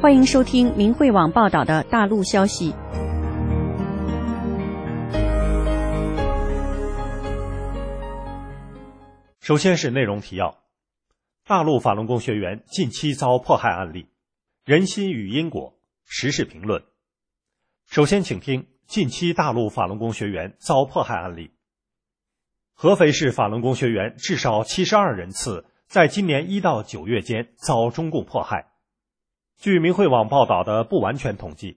欢迎收听明慧网报道的大陆消息。 首先是内容提要：大陆法轮功学员近期遭迫害案例，人心与因果，时事评论。首先请听近期大陆法轮功学员遭迫害案例。合肥市法轮功学员至少72人次在今年1到9月间遭中共迫害。据明慧网报道的不完全统计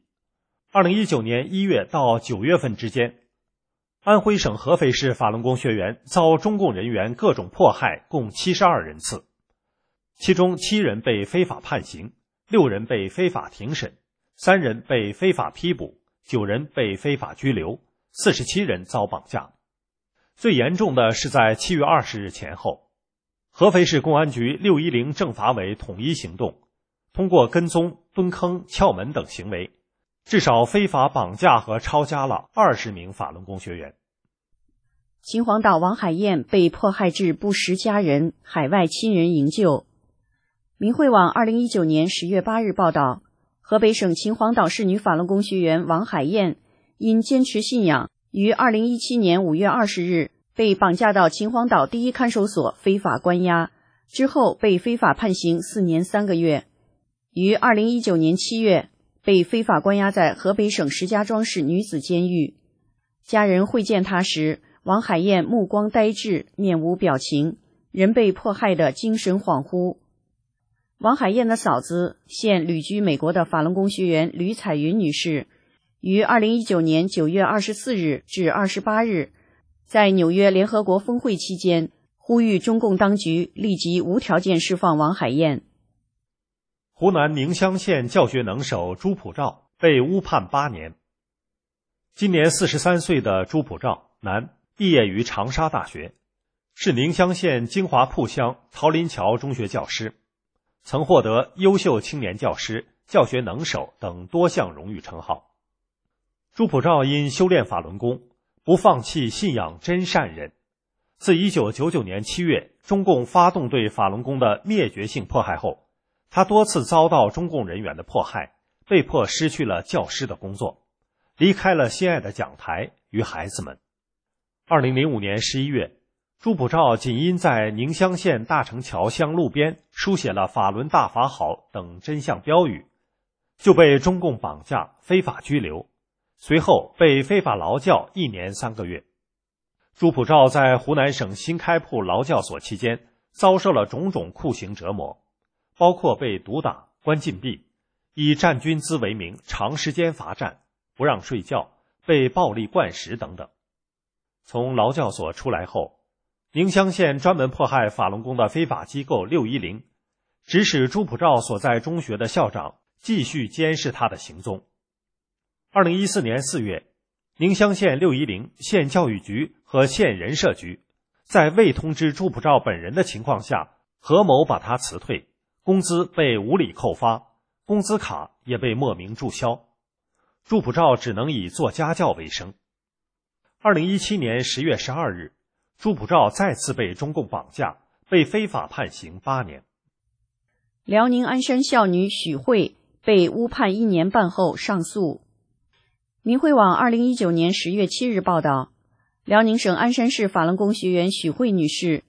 ，2019年1月到9月份之间，安徽省合肥市法轮功学员遭中共人员各种迫害共72人次，其中7人被非法判刑，6人被非法庭审，3人被非法批捕，9人被非法拘留，47人遭绑架。最严重的是在7月20日前后，合肥市公安局610政法委统一行动，通过跟踪、蹲坑、撬门等行为，至少非法绑架和抄家了20名法轮功学员。 秦皇岛王海燕被迫害致不识家人，海外亲人营救。明慧网2019年10月8日报道，河北省秦皇岛市女法轮功学员王海燕因坚持信仰，于2017年5月20日被绑架到秦皇岛第一看守所非法关押，之后被非法判刑4年3个月，于2019年7月被非法关押在河北省石家庄市女子监狱。家人会见她时，王海燕目光呆滞，面无表情，人被迫害的精神恍惚。王海燕的嫂子，现旅居美国的法轮功学员吕彩云女士，于2019年9月24日至28日在纽约联合国峰会期间呼吁中共当局立即无条件释放王海燕。 湖南宁乡县教学能手朱普照被误判8年。今年43岁的朱普照，男，毕业于长沙大学，是宁乡县金华铺乡桃林桥中学教师，曾获得优秀青年教师、教学能手等多项荣誉称号。朱普照因修炼法轮功，不放弃信仰真善忍。自1999年7月中共发动对法轮功的灭绝性迫害后，他多次遭到中共人员的迫害，被迫失去了教师的工作，离开了心爱的讲台与孩子们。2005年11月，朱普照仅因在宁乡县大城桥乡路边书写了法轮大法好等真相标语，就被中共绑架非法拘留，随后被非法劳教1年3个月。朱普照在湖南省新开铺劳教所期间遭受了种种酷刑折磨，包括被毒打、关禁闭，以站军姿为名长时间罚站，不让睡觉，被暴力灌食等等。从劳教所出来后，宁乡县专门迫害法轮功的非法机构610指使朱普照所在中学的校长继续监视他的行踪。2014年4月，宁乡县610县教育局和县人社局在未通知朱普照本人的情况下，合谋把他辞退，工资被无理扣发，工资卡也被莫名注销。朱普照只能以做家教为生。2017年10月12日，朱普照再次被中共绑架，被非法判刑8年。 辽宁鞍山校女许慧被误判1年半后上诉。明慧网2019年10月7日报道，辽宁省鞍山市法轮功学员许慧女士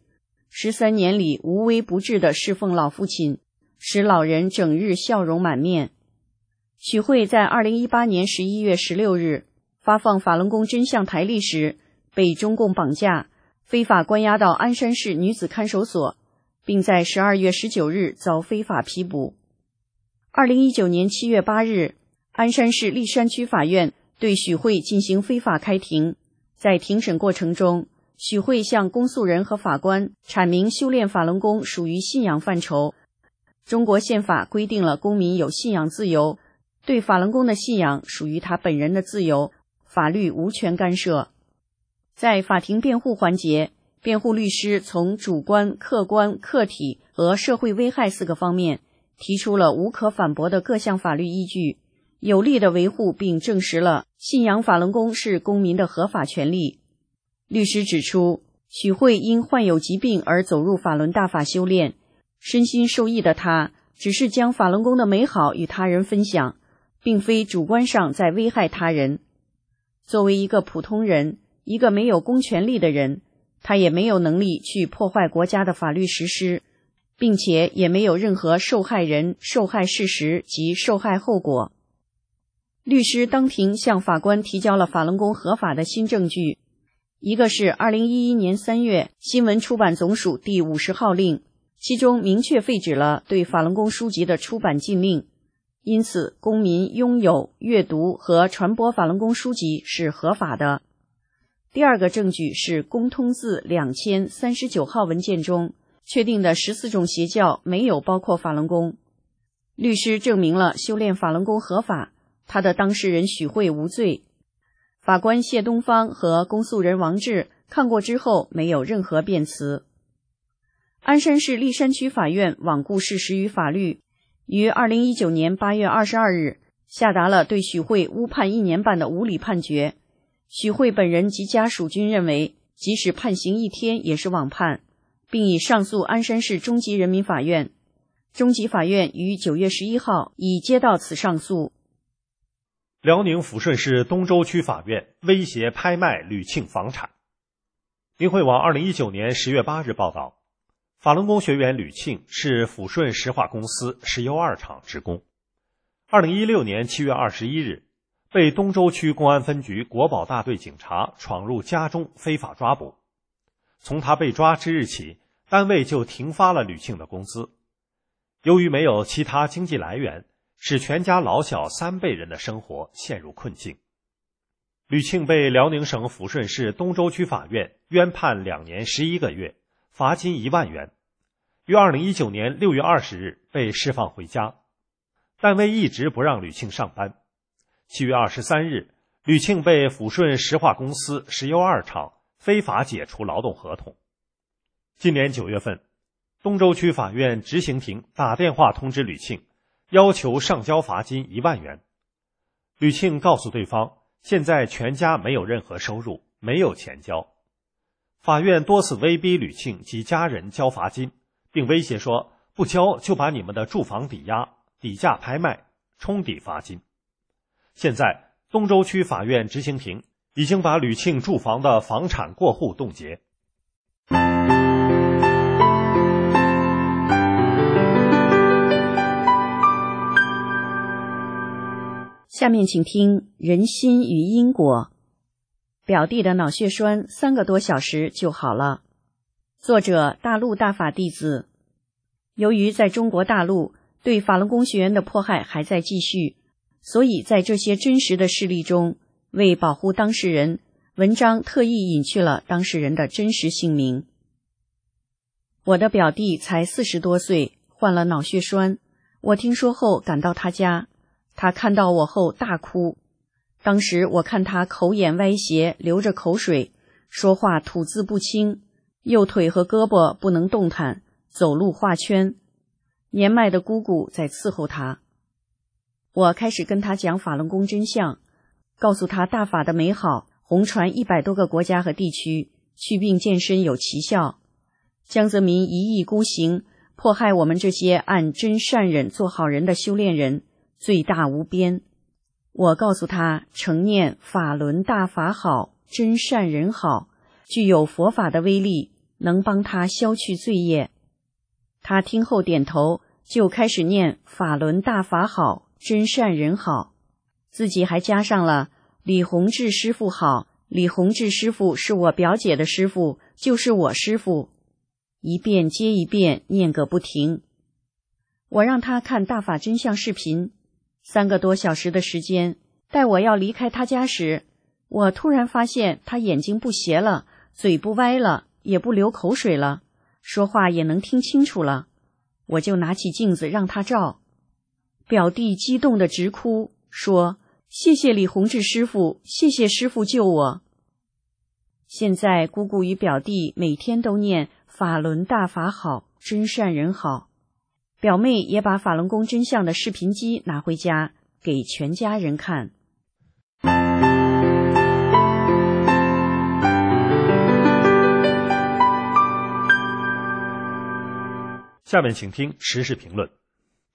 13年里无微不至地侍奉老父亲，使老人整日笑容满面。许慧在2018年11月16日发放法轮功真相台历时，被中共绑架，非法关押到鞍山市女子看守所，并在12月19日遭非法批捕。2019年7月8日，鞍山市栗山区法院对许慧进行非法开庭。在庭审过程中，许慧向公诉人和法官阐明修炼法轮功属于信仰范畴。中国宪法规定了公民有信仰自由，对法轮功的信仰属于他本人的自由，法律无权干涉。在法庭辩护环节，辩护律师从主观、客观、客体和社会危害4个方面提出了无可反驳的各项法律依据，有力地维护并证实了信仰法轮功是公民的合法权利。律师指出，许慧因患有疾病而走入法轮大法修炼，身心受益的她只是将法轮功的美好与他人分享，并非主观上在危害他人。作为一个普通人，一个没有公权力的人，他也没有能力去破坏国家的法律实施，并且也没有任何受害人、受害事实及受害后果。律师当庭向法官提交了法轮功合法的新证据，一个是2011年3月新闻出版总署第50号令，其中明确废止了对法轮功书籍的出版禁令，因此公民拥有、阅读和传播法轮功书籍是合法的。第二个证据是公通字2039号文件中确定的14种邪教没有包括法轮功。律师证明了修炼法轮功合法，他的当事人许慧无罪。法官谢东方和公诉人王志看过之后没有任何辩词。鞍山市栗山区法院罔顾事实与法律，于2019年8月22日下达了对许慧误判1年半的无理判决。许慧本人及家属均认为，即使判刑1天也是枉判，并已上诉鞍山市中级人民法院。中级法院于9月11号已接到此上诉。 辽宁抚顺市东周区法院威胁拍卖吕庆房产。明慧网2019年10月8日报道，法轮功学员吕庆是抚顺石化公司石油2厂职工。2016年7月21日，被东周区公安分局国保大队警察闯入家中非法抓捕。从他被抓之日起，单位就停发了吕庆的工资。由于没有其他经济来源，使全家老小3辈人的生活陷入困境。吕庆被辽宁省抚顺市东周区法院冤判2年11个月，罚金1万元，于2019年6月20日被释放回家。单位一直不让吕庆上班。7月23日，吕庆被抚顺石化公司石油2厂非法解除劳动合同。今年9月份，东周区法院执行庭打电话通知吕庆，要求上交罚金1万元。吕庆告诉对方，现在全家没有任何收入，没有钱交。法院多次威逼吕庆及家人交罚金，并威胁说，不交就把你们的住房抵押、底价拍卖，冲抵罚金。现在东周区法院执行庭已经把吕庆住房的房产过户冻结。 下面请听人心与因果。表弟的脑血栓3个多小时就好了。作者大陆大法弟子。由于在中国大陆对法轮功学员的迫害还在继续，所以在这些真实的事例中，为保护当事人，文章特意隐去了当事人的真实姓名。我的表弟才40多岁，患了脑血栓，我听说后赶到他家，他看到我后大哭。当时我看他口眼歪斜，流着口水，说话吐字不清，右腿和胳膊不能动弹，走路画圈。年迈的姑姑在伺候他。我开始跟他讲法轮功真相，告诉他大法的美好，红传100多个国家和地区，祛病健身有奇效。江泽民一意孤行，迫害我们这些按真善忍做好人的修炼人，罪大无边。我告诉他，诚念法轮大法好，真善人好，具有佛法的威力，能帮他消去罪业。他听后点头，就开始念法轮大法好，真善人好，自己还加上了李洪志师傅好，李洪志师傅是我表姐的师傅，就是我师傅，一遍接一遍念个不停。我让他看大法真相视频，3个多小时的时间。待我要离开他家时，我突然发现他眼睛不斜了，嘴不歪了，也不流口水了，说话也能听清楚了。我就拿起镜子让他照。表弟激动得直哭，说谢谢李洪志师傅，谢谢师傅救我。现在姑姑与表弟每天都念法轮大法好，真善人好。表妹也把法轮功真相的视频机拿回家，给全家人看。 下面请听时事评论。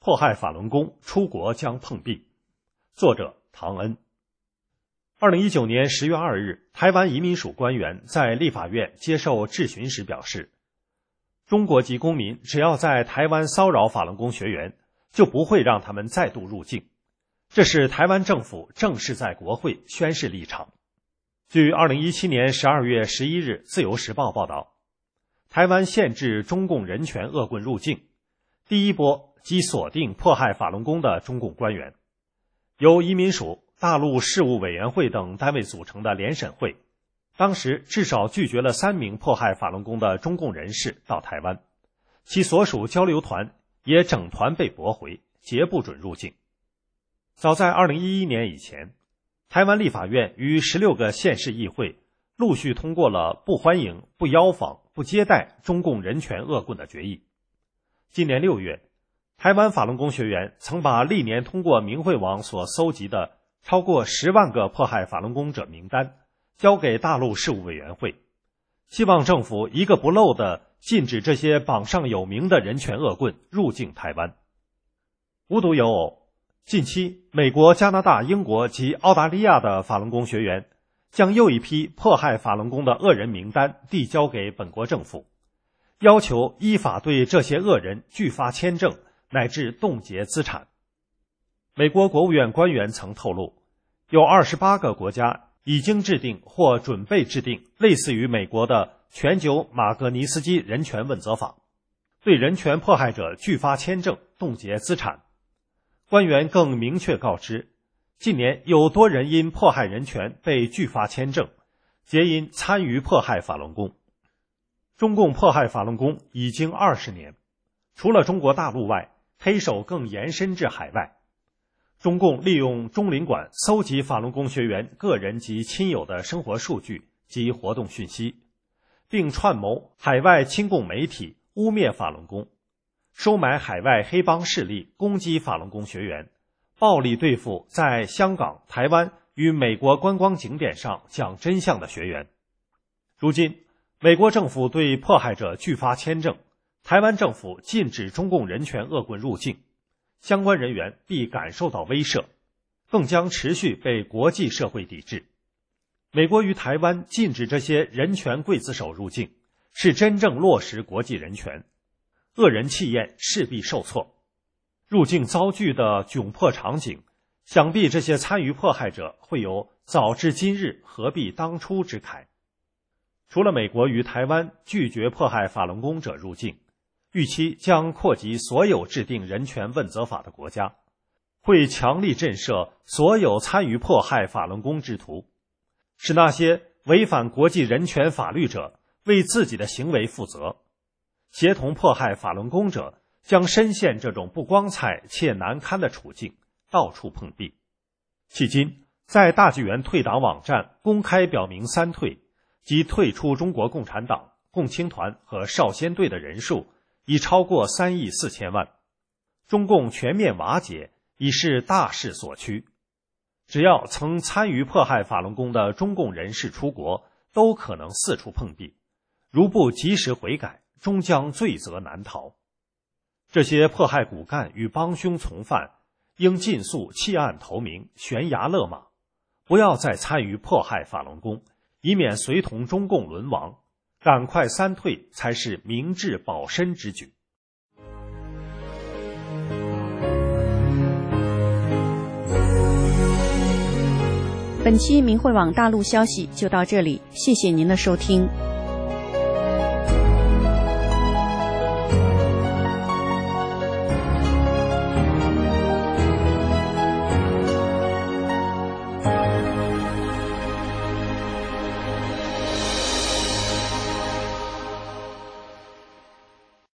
迫害法轮功出国将碰壁。作者唐恩。2019年10月2日，台湾移民署官员在立法院接受质询时表示，中国籍公民只要在台湾骚扰法轮功学员，就不会让他们再度入境。这是台湾政府正式在国会宣示立场。据2017年12月11日自由时报报道，台湾限制中共人权恶棍入境，第一波即锁定迫害法轮功的中共官员。由移民署、大陆事务委员会等单位组成的联审会，当时至少拒绝了3名迫害法轮功的中共人士到台湾，其所属交流团也整团被驳回，皆不准入境。早在2011年以前，台湾立法院与16个县市议会陆续通过了不欢迎、不邀访、不接待中共人权恶棍的决议。今年6月，台湾法轮功学员曾把历年通过明慧网所搜集的超过10万个迫害法轮功者名单交给大陆事务委员会，希望政府一个不漏地禁止这些榜上有名的人权恶棍入境台湾。无独有偶，近期美国、加拿大、英国及澳大利亚的法轮功学员将又一批迫害法轮功的恶人名单递交给本国政府，要求依法对这些恶人拒发签证乃至冻结资产。美国国务院官员曾透露，有28个国家已经制定或准备制定类似于美国的全球马格尼斯基人权问责法，对人权迫害者拒发签证、冻结资产。官员更明确告知，近年有多人因迫害人权被拒发签证，皆因参与迫害法轮功。中共迫害法轮功已经20年，除了中国大陆外，黑手更延伸至海外。中共利用中领馆搜集法轮功学员个人及亲友的生活数据及活动讯息，并串谋海外亲共媒体污蔑法轮功，收买海外黑帮势力攻击法轮功学员，暴力对付在香港、台湾与美国观光景点上讲真相的学员。如今，美国政府对迫害者拒发签证，台湾政府禁止中共人权恶棍入境，相关人员必感受到威慑，更将持续被国际社会抵制。美国于台湾禁止这些人权刽子手入境，是真正落实国际人权，恶人气焰势必受挫。入境遭拒的窘迫场景，想必这些参与迫害者会有早知今日何必当初之慨。除了美国与台湾拒绝迫害法轮功者入境，预期将扩及所有制定人权问责法的国家，会强力震慑所有参与迫害法轮功之徒，使那些违反国际人权法律者为自己的行为负责，协同迫害法轮功者将深陷这种不光彩且难堪的处境，到处碰壁。迄今，在大纪元退党网站公开表明3退，即退出中国共产党、共青团和少先队的人数已超过3亿4千万，中共全面瓦解已是大势所趋。只要曾参与迫害法轮功的中共人士出国，都可能四处碰壁，如不及时悔改，终将罪责难逃。这些迫害骨干与帮凶从犯应尽速弃暗投明，悬崖勒马，不要再参与迫害法轮功，以免随同中共沦亡。赶快3退才是明智保身之举。 本期明慧网大陆消息就到这里，谢谢您的收听。